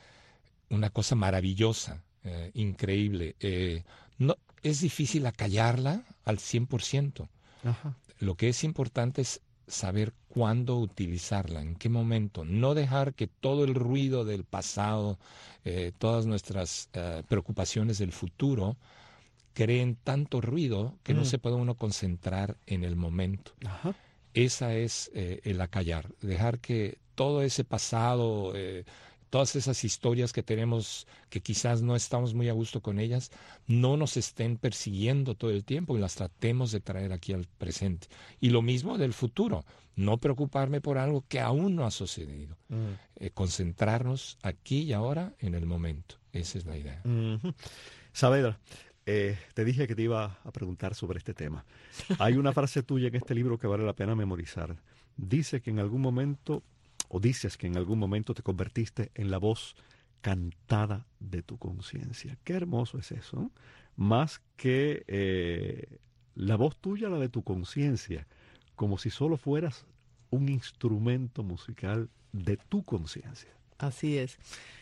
una cosa maravillosa, eh, increíble. Eh, no, es difícil acallarla al cien por ciento. Ajá. Lo que es importante es saber cuándo utilizarla, en qué momento. No dejar que todo el ruido del pasado, eh, todas nuestras eh, preocupaciones del futuro, creen tanto ruido que mm. no se puede uno concentrar en el momento. Ajá. Esa es eh, el acallar, dejar que todo ese pasado, eh, todas esas historias que tenemos, que quizás no estamos muy a gusto con ellas, no nos estén persiguiendo todo el tiempo y las tratemos de traer aquí al presente. Y lo mismo del futuro, no preocuparme por algo que aún no ha sucedido. Mm. Eh, concentrarnos aquí y ahora en el momento. Esa es la idea. Mm-hmm. Saavedra, Eh, te dije que te iba a preguntar sobre este tema. Hay una frase tuya en este libro que vale la pena memorizar. Dice que en algún momento, o dices que en algún momento te convertiste en la voz cantada de tu conciencia. Qué hermoso es eso, ¿no? Más que eh, la voz tuya, la de tu conciencia, como si solo fueras un instrumento musical de tu conciencia. Así es.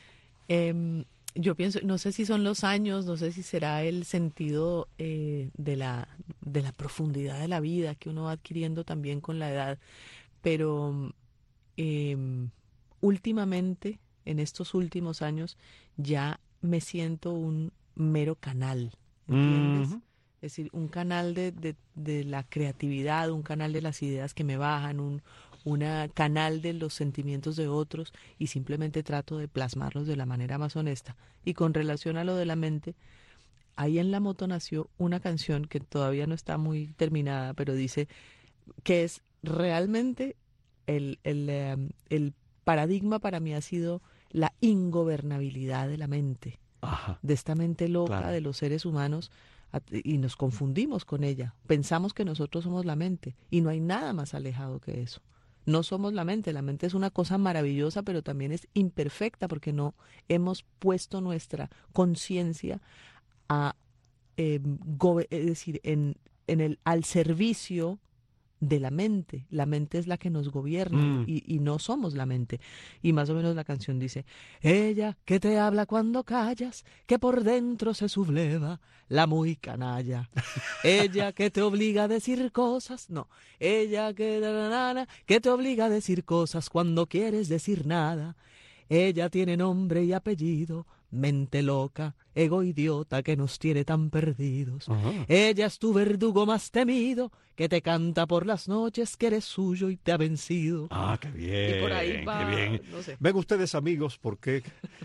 Eh... Yo pienso, no sé si son los años, no sé si será el sentido eh, de la de la profundidad de la vida que uno va adquiriendo también con la edad, pero eh, últimamente, en estos últimos años, ya me siento un mero canal, ¿entiendes? Uh-huh. Es decir, un canal de, de, de la creatividad, un canal de las ideas que me bajan, un una canal de los sentimientos de otros, y simplemente trato de plasmarlos de la manera más honesta. Y con relación a lo de la mente, ahí en la moto nació una canción que todavía no está muy terminada, pero dice que es realmente el, el, um, el paradigma para mí ha sido la ingobernabilidad de la mente. Ajá. De esta mente loca, claro, de los seres humanos, y nos confundimos con ella. Pensamos que nosotros somos la mente, y no hay nada más alejado que eso. No somos la mente, la mente es una cosa maravillosa, pero también es imperfecta porque no hemos puesto nuestra conciencia a, eh, go- es decir, en, en el, al servicio de la mente. La mente es la que nos gobierna mm. y, y no somos la mente. Y más o menos la canción dice: ella que te habla cuando callas, que por dentro se subleva la muy canalla. Ella que te obliga a decir cosas, no, ella que, que te obliga a decir cosas cuando quieres decir nada. Ella tiene nombre y apellido, mente loca, ego idiota que nos tiene tan perdidos. Ajá. Ella es tu verdugo más temido, que te canta por las noches que eres suyo y te ha vencido. Ah, qué bien. Y por ahí va, qué bien. No sé. Ven ustedes, amigos, porque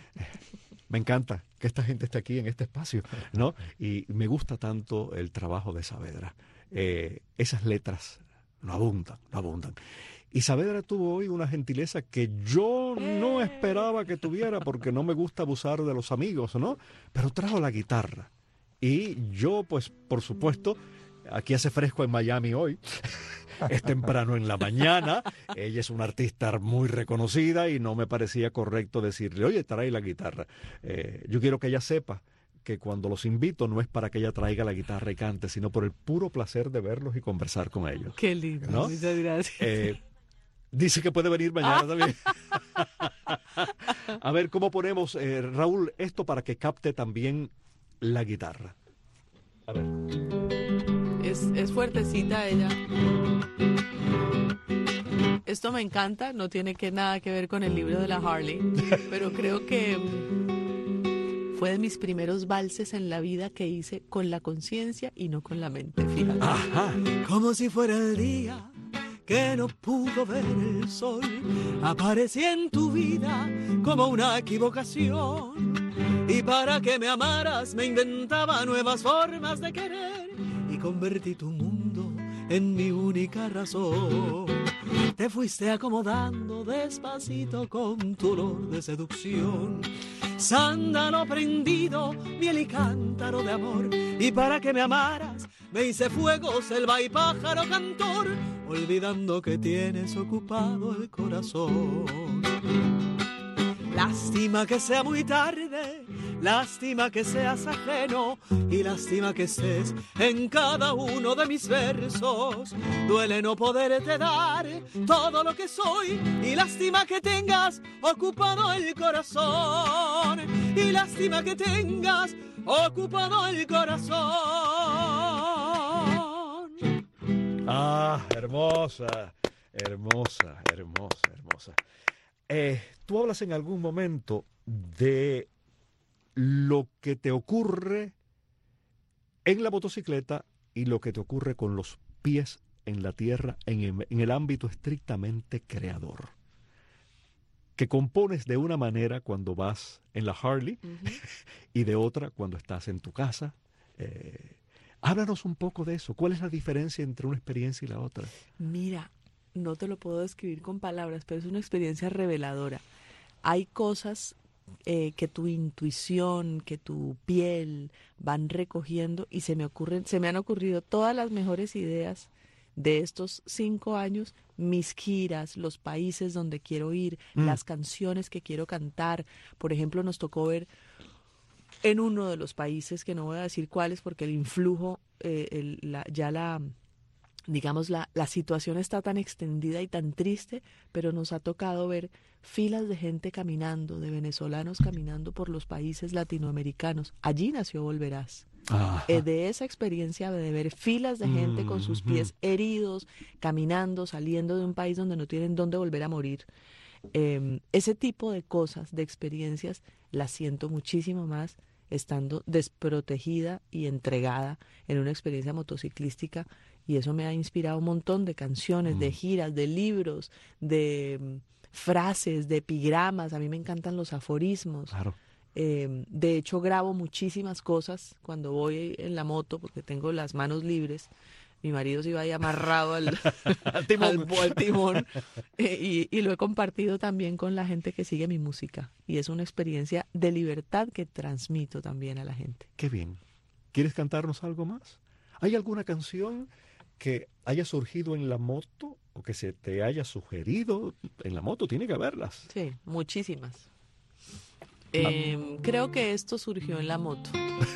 me encanta que esta gente esté aquí en este espacio, ¿no? Y me gusta tanto el trabajo de Saavedra. Eh, esas letras no abundan, no abundan. Y Saavedra tuvo hoy una gentileza que yo no esperaba que tuviera, porque no me gusta abusar de los amigos, ¿no? Pero trajo la guitarra. Y yo, pues, por supuesto, aquí hace fresco en Miami hoy. Es temprano en la mañana. Ella es una artista muy reconocida y no me parecía correcto decirle: oye, trae la guitarra. Eh, yo quiero que ella sepa que cuando los invito no es para que ella traiga la guitarra y cante, sino por el puro placer de verlos y conversar con ellos. Qué lindo, ¿no? Muchas gracias. Eh, Dice que puede venir mañana también. A ver, ¿cómo ponemos, eh, Raúl, esto para que capte también la guitarra? A ver. Es, es fuertecita ella. Esto me encanta, no tiene que nada que ver con el libro de la Harley, pero creo que fue de mis primeros valses en la vida que hice con la conciencia y no con la mente, fíjate. Ajá. Como si fuera el día que no pudo ver el sol, aparecí en tu vida como una equivocación, y para que me amaras me inventaba nuevas formas de querer, y convertí tu mundo en mi única razón. Te fuiste acomodando despacito con tu olor de seducción, sándalo prendido, miel y cántaro de amor, Y para que me amaras, me hice fuego, selva y pájaro cantor, olvidando que tienes ocupado el corazón. Lástima que sea muy tarde, lástima que seas ajeno y lástima que estés en cada uno de mis versos. Duele no poderte dar todo lo que soy y lástima que tengas ocupado el corazón. Y lástima que tengas ocupado el corazón. Ah, hermosa, hermosa, hermosa, hermosa. Eh, tú hablas en algún momento de lo que te ocurre en la motocicleta y lo que te ocurre con los pies en la tierra en el, en el ámbito estrictamente creador. Que compones de una manera cuando vas en la Harley uh-huh. y de otra cuando estás en tu casa. Eh, háblanos un poco de eso. ¿Cuál es la diferencia entre una experiencia y la otra? Mira, no te lo puedo describir con palabras, pero es una experiencia reveladora. Hay cosas eh, que tu intuición, que tu piel van recogiendo y se me ocurren, se me han ocurrido todas las mejores ideas de estos cinco años, mis giras, los países donde quiero ir, mm. las canciones que quiero cantar. Por ejemplo, nos tocó ver en uno de los países, que no voy a decir cuáles porque el influjo, eh, el, la, ya la... digamos, la, la situación está tan extendida y tan triste, pero nos ha tocado ver filas de gente caminando, de venezolanos caminando por los países latinoamericanos. Allí nació Volverás. Eh, de esa experiencia de ver filas de gente mm, con sus pies mm. heridos, caminando, saliendo de un país donde no tienen dónde volver a morir. Eh, ese tipo de cosas, de experiencias, las siento muchísimo más estando desprotegida y entregada en una experiencia motociclística. Y eso me ha inspirado un montón de canciones, mm. de giras, de libros, de um, frases, de epigramas. A mí me encantan los aforismos. Claro. Eh, de hecho, grabo muchísimas cosas cuando voy en la moto porque tengo las manos libres. Mi marido se iba ahí amarrado al, al timón, al, al timón eh, y, y lo he compartido también con la gente que sigue mi música. Y es una experiencia de libertad que transmito también a la gente. Qué bien. ¿Quieres cantarnos algo más? ¿Hay alguna canción que haya surgido en la moto o que se te haya sugerido en la moto? Tiene que haberlas. Sí, muchísimas. Eh, creo que esto surgió en la moto.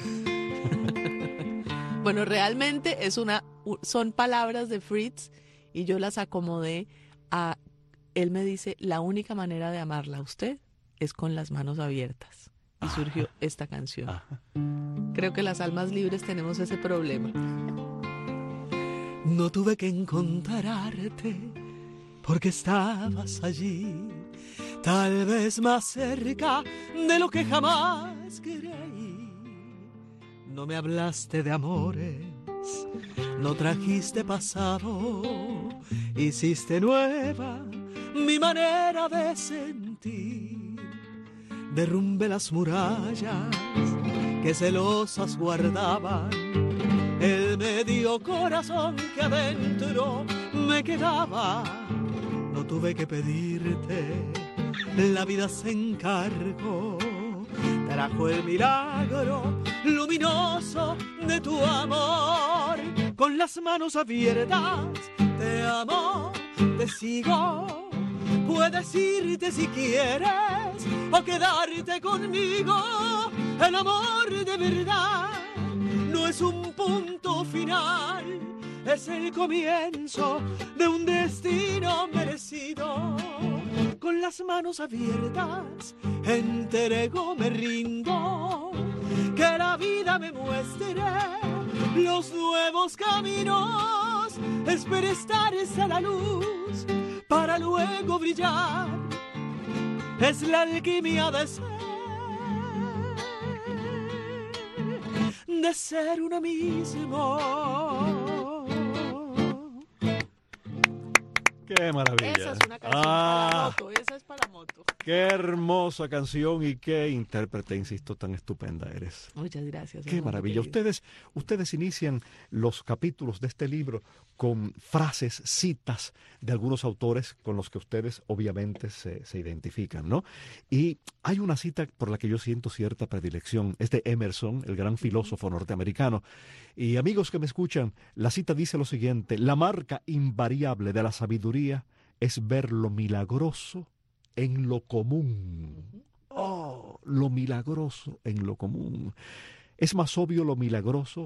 Bueno, realmente es una, son palabras de Fritz y yo las acomodé a, él me dice, la única manera de amarla a usted es con las manos abiertas. Y surgió Ajá. esta canción. Ajá. Creo que las almas libres tenemos ese problema. No tuve que encontrarte porque estabas allí, tal vez más cerca de lo que jamás creí. No me hablaste de amores, no trajiste pasado, hiciste nueva mi manera de sentir. Derrumbe las murallas que celosas guardaban el medio corazón que adentro me quedaba. No tuve que pedirte, la vida se encargó, trajo el milagro luminoso de tu amor. Con las manos abiertas te amo, te sigo, puedes irte si quieres o quedarte conmigo. El amor de verdad no es un punto final, es el comienzo de un destino merecido. Con las manos abiertas entrego, me rindo, que la vida me muestre los nuevos caminos. Espero estar a la luz para luego brillar, es la alquimia de ser, de ser uno mismo. ¡Qué maravilla! Esa es una canción ah. para moto, esa es para moto. Qué hermosa canción y qué intérprete, insisto, tan estupenda eres. Muchas gracias. Qué maravilla. Ustedes, ustedes inician los capítulos de este libro con frases, citas de algunos autores con los que ustedes obviamente se, se identifican, ¿no? Y hay una cita por la que yo siento cierta predilección. Es de Emerson, el gran filósofo norteamericano. Y amigos que me escuchan, la cita dice lo siguiente: la marca invariable de la sabiduría es ver lo milagroso en lo común. Oh, lo milagroso en lo común. ¿Es más obvio lo milagroso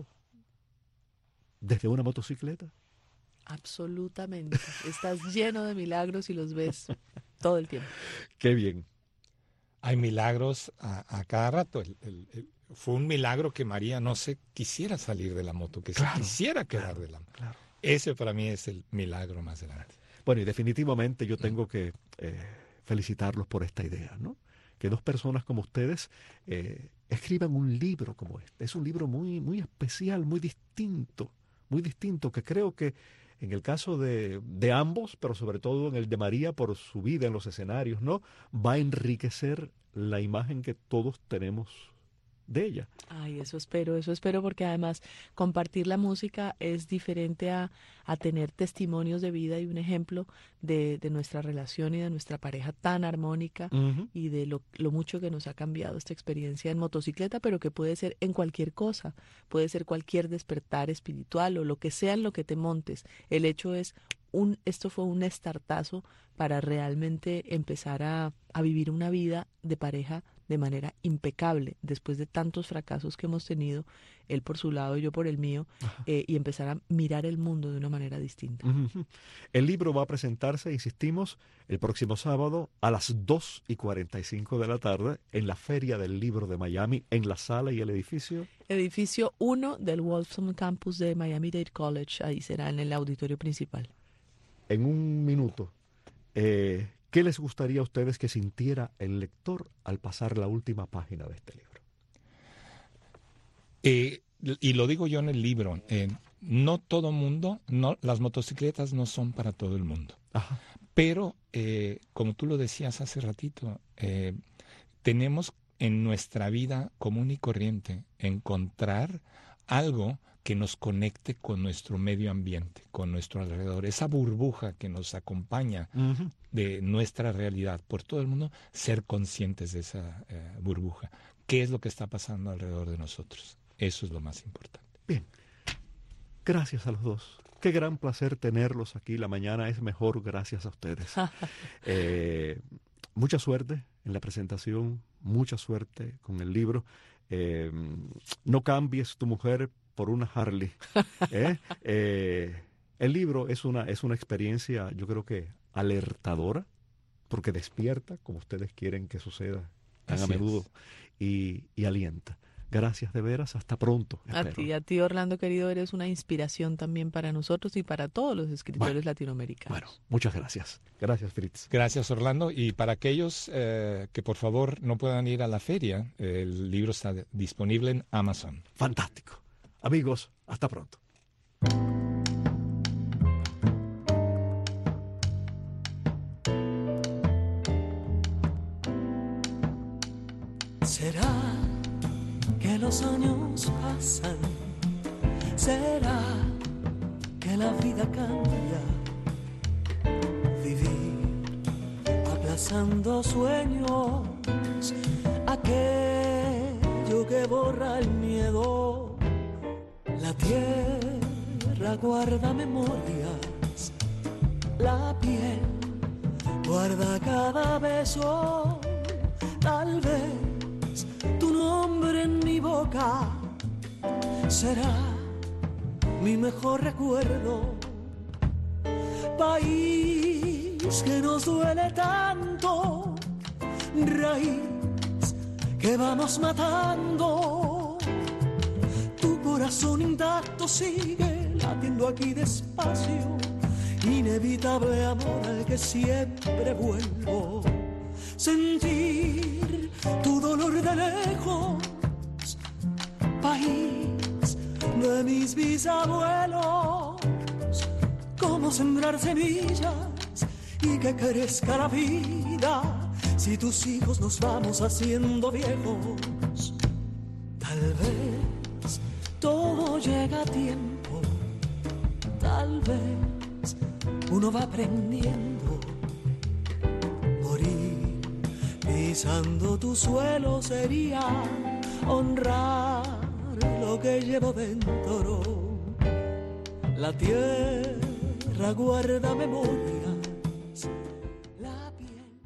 desde una motocicleta? Absolutamente. Estás lleno de milagros y los ves todo el tiempo. Qué bien. Hay milagros a, a cada rato. El, el, el, fue un milagro que María no se quisiera salir de la moto, que claro, se quisiera quedar claro, de la moto. Claro. Ese para mí es el milagro más grande. Bueno, y definitivamente yo tengo que eh, felicitarlos por esta idea, ¿no? Que dos personas como ustedes eh, escriban un libro como este. Es un libro muy, muy especial, muy distinto, muy distinto, que creo que en el caso de, de ambos, pero sobre todo en el de María por su vida en los escenarios, ¿no? Va a enriquecer la imagen que todos tenemos de ella. Ay, eso espero, eso espero, porque además compartir la música es diferente a, a tener testimonios de vida y un ejemplo de, de nuestra relación y de nuestra pareja tan armónica, uh-huh, y de lo, lo mucho que nos ha cambiado esta experiencia en motocicleta, pero que puede ser en cualquier cosa, puede ser cualquier despertar espiritual o lo que sea en lo que te montes. El hecho es, un, esto fue un estartazo para realmente empezar a, a vivir una vida de pareja de manera impecable, después de tantos fracasos que hemos tenido, él por su lado y yo por el mío, eh, y empezar a mirar el mundo de una manera distinta. Uh-huh. El libro va a presentarse, insistimos, el próximo sábado a las dos y cuarenta y cinco de la tarde en la Feria del Libro de Miami, en la sala y el edificio. Edificio uno del Wolfson Campus de Miami-Dade College, ahí será en el auditorio principal. En un minuto, eh, ¿qué les gustaría a ustedes que sintiera el lector al pasar la última página de este libro? Eh, y lo digo yo en el libro, eh, no todo mundo, no, las motocicletas no son para todo el mundo. Ajá. Pero, eh, como tú lo decías hace ratito, eh, tenemos en nuestra vida común y corriente encontrar algo que nos conecte con nuestro medio ambiente, con nuestro alrededor, esa burbuja que nos acompaña, uh-huh, de nuestra realidad por todo el mundo, ser conscientes de esa eh, burbuja. ¿Qué es lo que está pasando alrededor de nosotros? Eso es lo más importante. Bien, gracias a los dos. Qué gran placer tenerlos aquí. La mañana es mejor gracias a ustedes. eh, mucha suerte en la presentación, mucha suerte con el libro. Eh, no cambies tu mujer por una Harley. ¿eh? Eh, el libro es una, es una experiencia, yo creo que alertadora, porque despierta, como ustedes quieren que suceda tan Así a menudo, y, y alienta. Gracias de veras, hasta pronto. A espero. ti, a ti Orlando querido, eres una inspiración también para nosotros y para todos los escritores bueno, latinoamericanos. Bueno, muchas gracias. Gracias, Fritz. Gracias, Orlando. Y para aquellos eh, que por favor no puedan ir a la feria, el libro está disponible en Amazon. Fantástico. Amigos, hasta pronto. ¿Será que los años pasan? ¿Será que la vida cambia? Vivir aplazando sueños, aquello que borra el miedo. La tierra guarda memorias, la piel guarda cada beso. Tal vez tu nombre en mi boca será mi mejor recuerdo. País que nos duele tanto, raíz que vamos matando. Tu corazón intacto sigue latiendo aquí despacio, inevitable amor al que siempre vuelvo. Sentir tu dolor de lejos, país de mis bisabuelos. Cómo sembrar semillas y que crezca la vida si tus hijos nos vamos haciendo viejos. Tal vez todo llega a tiempo, tal vez uno va aprendiendo. Morir pisando tu suelo sería honrar lo que llevo dentro. La tierra guarda memoria